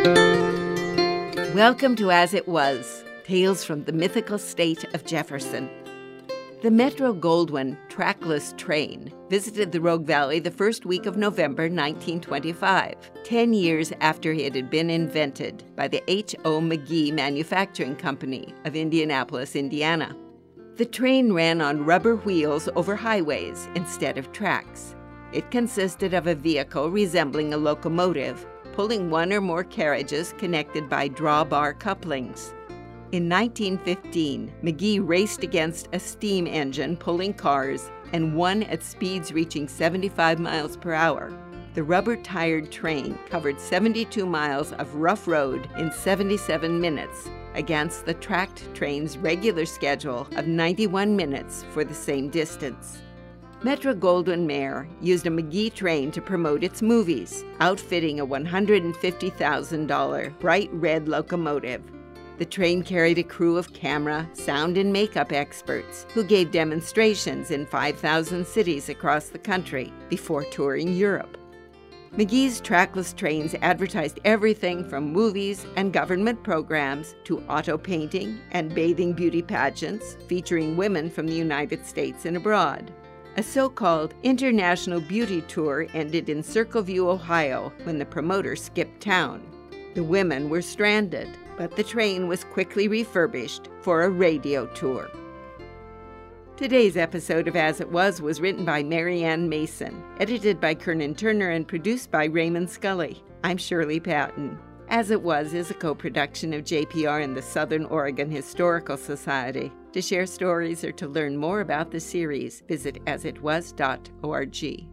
Welcome to As It Was, Tales from the Mythical State of Jefferson. The Metro-Goldwyn trackless train visited the Rogue Valley the first week of November 1925, 10 years after it had been invented by the H.O. McGee Manufacturing Company of Indianapolis, Indiana. The train ran on rubber wheels over highways instead of tracks. It consisted of a vehicle resembling a locomotive, pulling one or more carriages connected by drawbar couplings. In 1915, McGee raced against a steam engine pulling cars and won at speeds reaching 75 miles per hour. The rubber-tired train covered 72 miles of rough road in 77 minutes against the tracked train's regular schedule of 91 minutes for the same distance. Metro-Goldwyn-Mayer used a McGee train to promote its movies, outfitting a $150,000 bright red locomotive. The train carried a crew of camera, sound, and makeup experts who gave demonstrations in 5,000 cities across the country before touring Europe. McGee's trackless trains advertised everything from movies and government programs to auto painting and bathing beauty pageants featuring women from the United States and abroad. A so-called International Beauty Tour ended in Circleview, Ohio, when the promoter skipped town. The women were stranded, but the train was quickly refurbished for a radio tour. Today's episode of As It Was written by Mary Ann Mason, edited by Kernan Turner, and produced by Raymond Scully. I'm Shirley Patton. As It Was is a co-production of JPR and the Southern Oregon Historical Society. To share stories or to learn more about the series, visit asitwas.org.